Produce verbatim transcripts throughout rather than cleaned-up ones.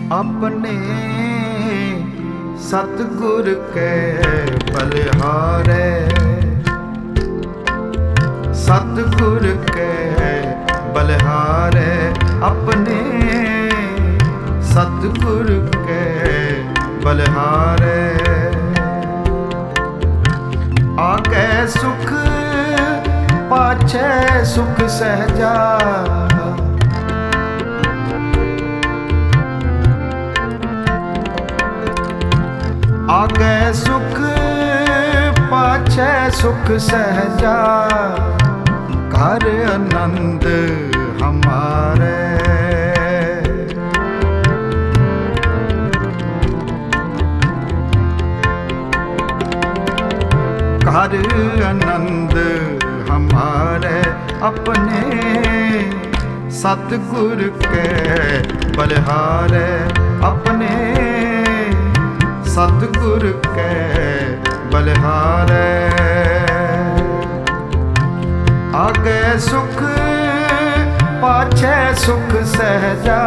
अपने सतगुर के बलिहारे, सतगुर के बलिहारे, अपने सतगुर के बलिहारे। आगे सुख पाछे सुख सहजा, आगे सुख पाछे सुख सहजा, घर आनंद हमारे। घर आनंद हमारे, अपने सतगुर के बलिहारे, अपने सतगुर के बलिहारे। आगे सुख पाछे सुख सहजा,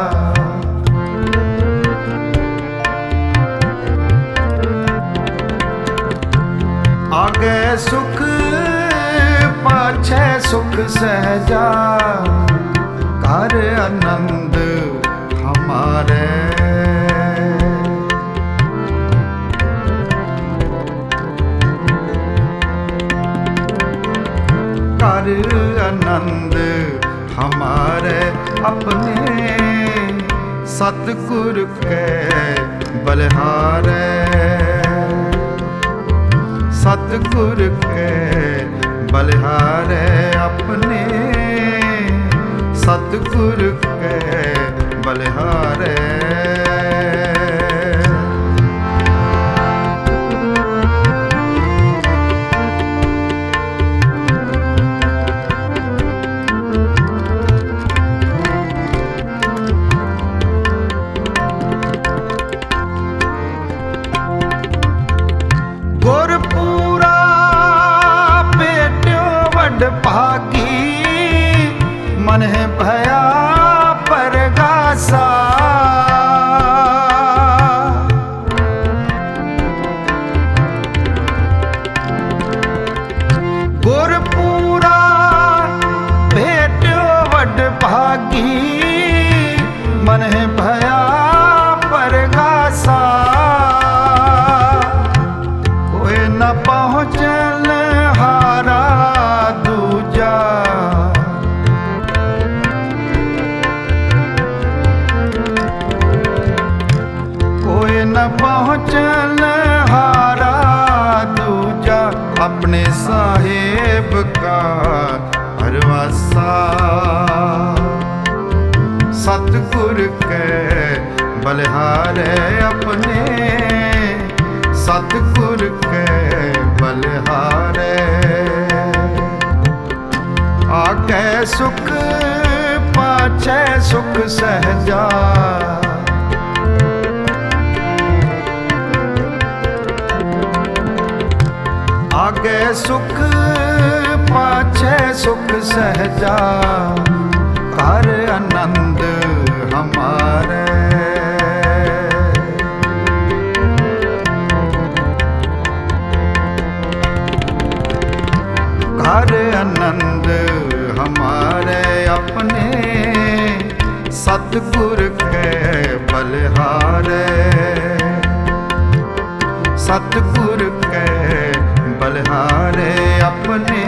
आगे सुख पाछे सुख सहजा, घर आनंद हमारे। घर आनंद हमारे, अपने सतगुर के बलिहारे, सतगुर के बलिहारे, अपने सतगुर के बलिहारे। गुरपुरा बेट्यो वड भागी, मन भया परगासा। गुरपुरा बेट्यो वड भागी, मन भया परगासा। न पहुँचल हारा दूजा, कोई न पहुँचल हारा दूजा, अपने साहेब का भरवासा। सतगुर के बलिहारे, अपने सतगुर के बलिहारे। आगे सुख पाछे सुख सहजा, आगे सुख पाछे सुख सहजा, घर आनंद हमारे। घर आनंद हमारे, अपने सतगुर के बलिहारे, सतगुर के बलिहारे, अपने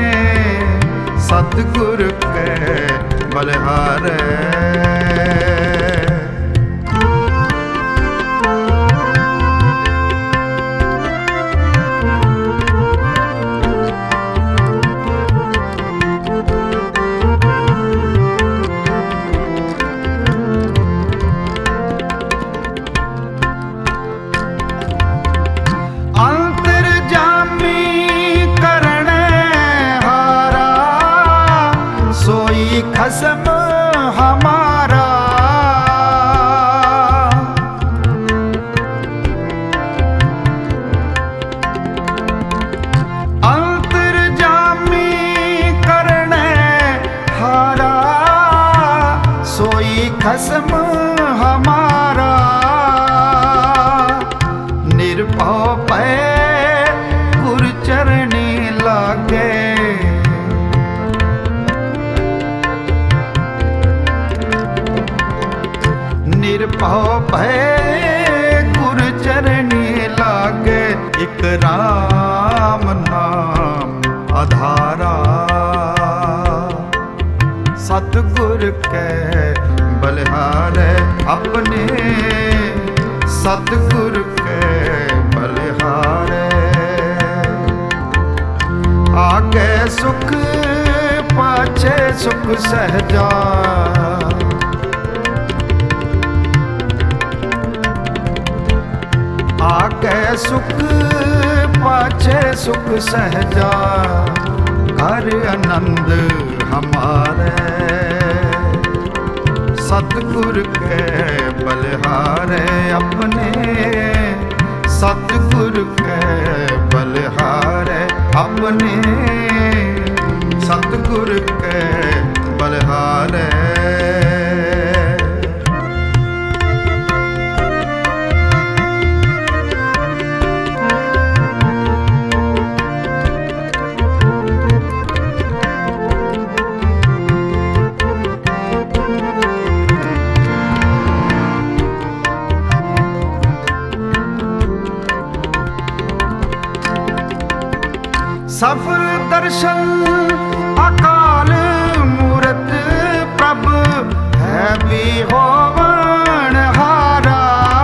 सतगुर के बलिहारे। खसम हमारा, अंतर्जामी करने हारा, सोई खसम हमारा। ਭਏ ਗੁਰ ਚਰਣੀ ਲਾਗੇ, ਇਕ ਰਾਮ ਨਾਮ ਆਧਾਰਾ। ਸਤਿਗੁਰ ਕੈ ਬਲਿਹਾਰੈ ਆਪਣੇ, ਸਤਿਗੁਰ ਕੈ ਬਲਿਹਾਰੈ। ਆਗੇ ਸੁਖ ਪਾਛੇ ਸੁਖ ਸਹਿਜਾ, ਆਗੇ ਸੁਖ ਪਾਛੇ ਸੁਖ ਸਹਿਜਾ। ਘਰ ਆਨੰਦ ਹਮਾਰੇ, ਸਤਿਗੁਰ ਕੈ ਬਲਿਹਾਰੈ ਆਪਣੇ, ਸਤਿਗੁਰ ਕੈ ਬਲਿਹਾਰੈ ਆਪਣੇ, ਸਤਿਗੁਰ ਕੈ ਬਲਿਹਾਰੈ। ਸਫਲ ਦਰਸ਼ਨ ਅਕਾਲ ਮੂਰਤ, ਪ੍ਰਭ ਹੈ ਵੀ ਹੋਵਨ ਹਾਰਾ।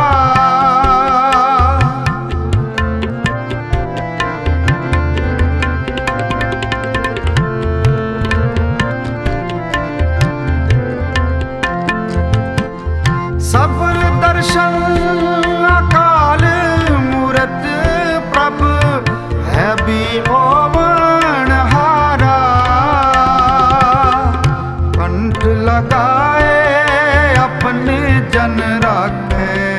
ਸਫਲ ਦਰਸ਼ਨ ਅਕਾਲ ਮੂਰਤ, ਪ੍ਰਭ ਹੈ ਵੀ ਹੋਵਨ ਹਾਰਾ। ਕੰਠ ਲਗਾਏ ਆਪਣੇ ਜਨ ਰਾਖੇ,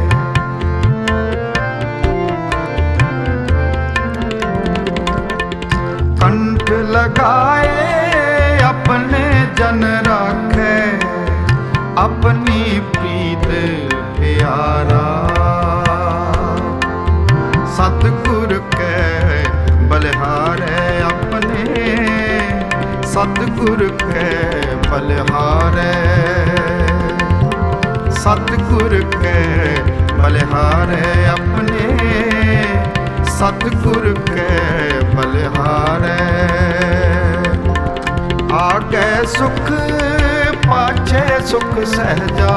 ਕੰਠ ਲਗਾਏ ਆਪਣੇ ਜਨ ਰਾਖੇ, ਆਪਣੀ ਪ੍ਰੀਤ ਪਿਆਰਾ। ਸਤਿਗੁਰ ਕੈ ਬਲਿਹਾਰੈ ਆਪਣੇ, ਸਤਿਗੁਰ ਕੈ ਬਲਿਹਾਰੈ, ਸਤਿਗੁਰ ਕੈ ਬਲਿਹਾਰੈ ਆਪਣੇ, ਸਤਿਗੁਰ ਕੈ ਬਲਿਹਾਰੈ। ਆਗੇ ਸੁਖ ਪਾਛੇ ਸੁਖ ਸਹਿਜਾ,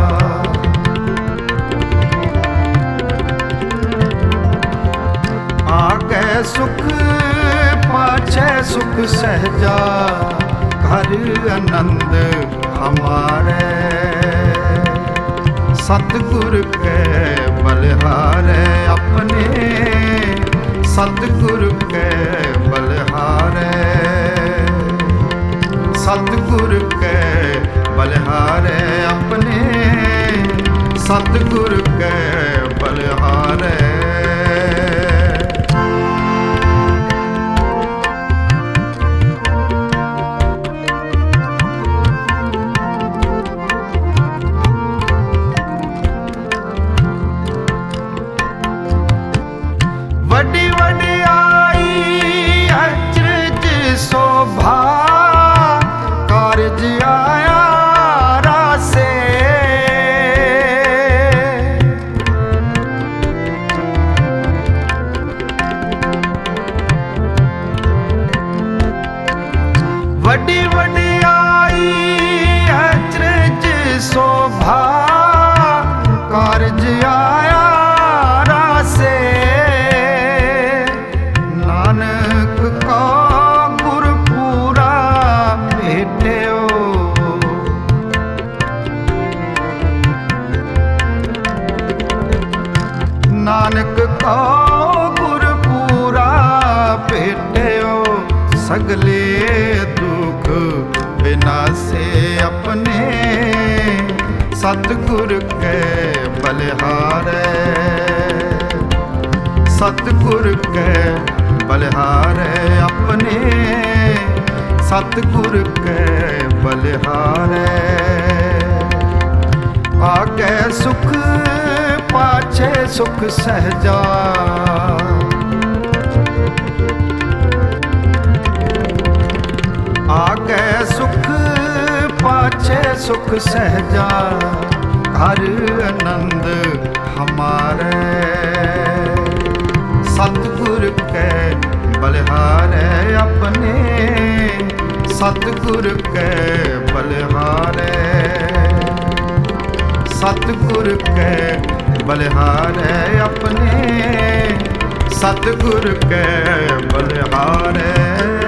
ਆਗੇ ਸੁਖ ਪਾਛੇ ਸੁਖ ਸਹਿਜਾ। ਘਰ ਆਨੰਦ ਹਮਾਰੇ, ਸਤਿਗੁਰ ਕੈ ਬਲਿਹਾਰੈ ਆਪਣੇ, ਸਤਿਗੁਰ ਕੈ ਬਲਿਹਾਰੈ, ਸਤਿਗੁਰ ਕੈ ਬਲਿਹਾਰੈ ਆਪਣੇ, ਸਤਿਗੁਰ ਕੈ ਬਲਿਹਾਰੈ। ਵੱਡੀ ਵਡਿਆਈ ਅਚਰਜ ਸੋਭਾ, ਕਾਰਜ ਆਇਆ ਰਾਸੇ। ਵੱਡੀ ਵਡਿਆਈ ਅਚਰਜ ਸੋਭਾ, ਕਾਰਜ ਆਇਆ ਰਾਸੇ। ਨਾਨਕ ਕਾ ਗੁਰ ਪੂਰਾ ਭੇਟਿਓ, ਨਾਨਕ ਕਾ ਗੁਰ ਪੂਰਾ ਭੇਟਿਓ। ਸਗਲੇ ਦੁਖ ਵਿਨਾਸੇ ਆਪਣੇ, ਸਤਿਗੁਰ ਕੈ ਬਲਿਹਾਰੈ, ਸਤਿਗੁਰ ਕੈ ਬਲਿਹਾਰੈ ਆਪਣੇ, ਸਤਿਗੁਰ ਕੈ ਬਲਿਹਾਰੈ। ਆਗੇ ਸੁਖ ਪਾਛੇ ਸੁਖ ਸਹਿਜਾ, ਆਗੇ ਸੁਖ ਪਾਛੇ ਸੁਖ ਸਹਿਜਾ। हर आनंद हमारे। सतगुर कै बलिहारै अपने, सतगुर कै बलिहारै, सतगुर कै बलिहारै अपने, सतगुर कै बलिहारै।